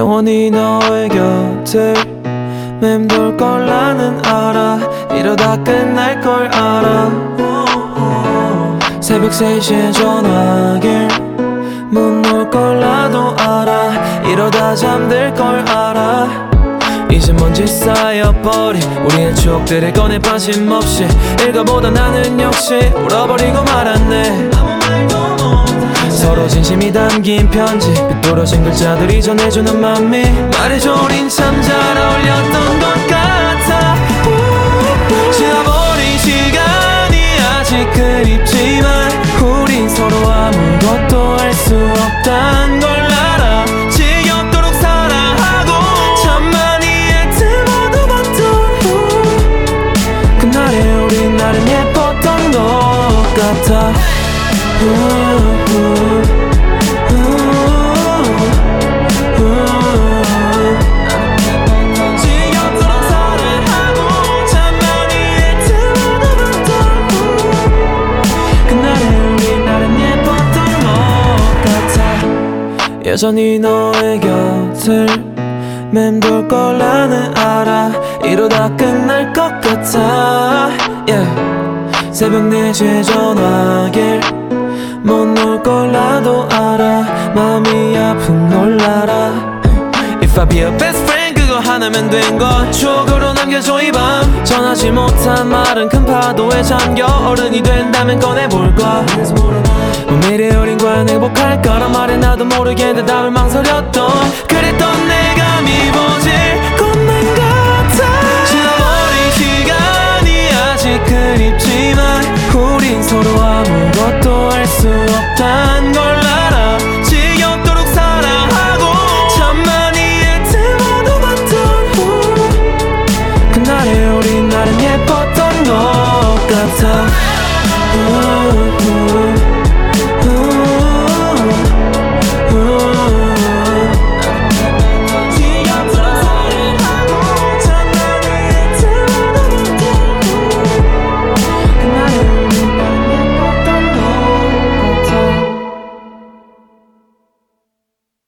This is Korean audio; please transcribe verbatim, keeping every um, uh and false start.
영원히 너의 곁을 맴돌 걸 나는 알아. 이러다 끝날 걸 알아. 새벽 세 시에 전화길 못 놓을 걸 나도 알아. 이러다 잠들 걸 알아. 이제 먼지 쌓여버린 우리의 추억들을 꺼내 빠짐없이 읽어보다 나는 역시 울어버리고 말았네. 서로 진심이 담긴 편지 삐뚤어진 글자들이 전해주는 맘이 말해줘 우린 참 잘 어울렸던 것 같아. 지나버린 시간이 아직 그립지만 우린 서로 아무것도 할 수 없단 걸 알아. 지겹도록 사랑하고 참 많이 애틀어도 봤던 그날의 우린 나름 예뻤던 것 같아. 지겹도록 사랑하고 참 많이 애틀어도 봤던 그날의 우린 나름 예뻤던 것 같아. 여전히 너의 곁을 맴돌 걸 나는 알아. 이러다 끝날 것 같아. yeah. 새벽 네 시에 전화길 못 놓을 걸 나도 알아. 마음이 아픈 걸 알아. If I be your best friend 그거 하나면 된 건 추억으로 남겨줘 이 밤. 전하지 못한 말은 큰 파도에 잠겨. 어른이 된다면 꺼내볼까. 뭐 미래 어린 과연 행복할 거란 말에 나도 모르게 대답을 망설였던 그랬던 내가 미워질 것만 같아. 지나버린 시간이 아직 그립지만 우린 서로 아무것도 할 수 없단 걸